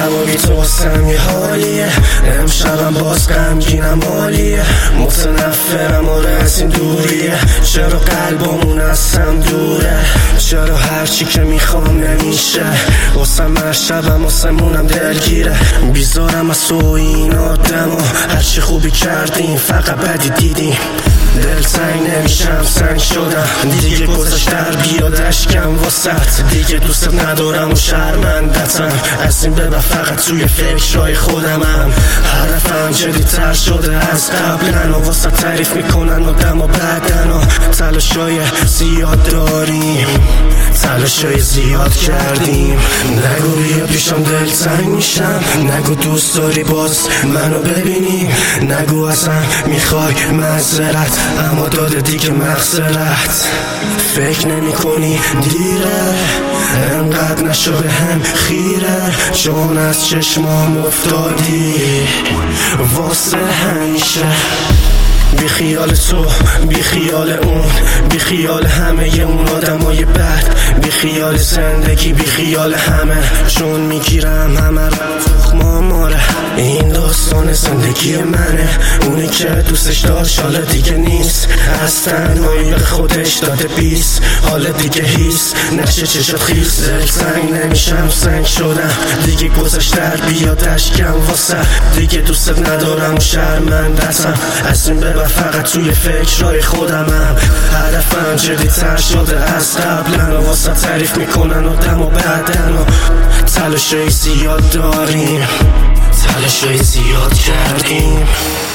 و بی تو واسم یه حالیه، امشبم باز غمگینم حالیه، متنفرم آره از این دوریه، چرا قلبمون از هم دوره، چرا هرچی که میخوام نمیشه، واسم هر شبم واسمونم دلگیره، بیزارم از تو این آدم و هرچی خوبی کردیم فقط بدی دیدیم، دلتنگ نمیشم سنگ شدم دیگه، گذشت در بیاد اشکم واسط، دیگه دوست ندارم و شرمندتم، از این به بعد فقط توی فکرهای خودمم، حرفم جدی‌تر شده از قبلن و واسه تعریف میکنن آدم و بعدن و تلاشای زیاد داریم، تلاشای زیاد کردیم، نگو بیا پیشم دلتنگ میشم، نگو دوست داری باز منو ببینی، نگو اصلا میخوای معذرت اما داده دیگه مغزرت، فکر نمی کنی دیره انقدر نشو به هم خیره، چون از چشمام افتادی واسه همیشه، بی خیال تو بی خیال اون بی خیال همه اون آدمای بد، بی خیال زندگی بی خیال همه، چون میگیرم همه رو ماماره، این داستان زندگی منه، اونی که دوستش داشت حالا دیگه نیست، از تنهایی به خودش داده بیست، حالا دیگه هیست نقشه چشات خیست، دلتنگ نمیشم سنگ شدم دیگه، گذشت در بیاد اشکم واسه، دیگه دوست ندارم و شرمندتم، از این به بعد فقط توی فکرهای خودمم، هدفم جدی‌تر شده از قبلن و واسه تعریف میکنن آدم و بعدن و تلاشای زیاد داریم، تلاشای زیاد کردیم.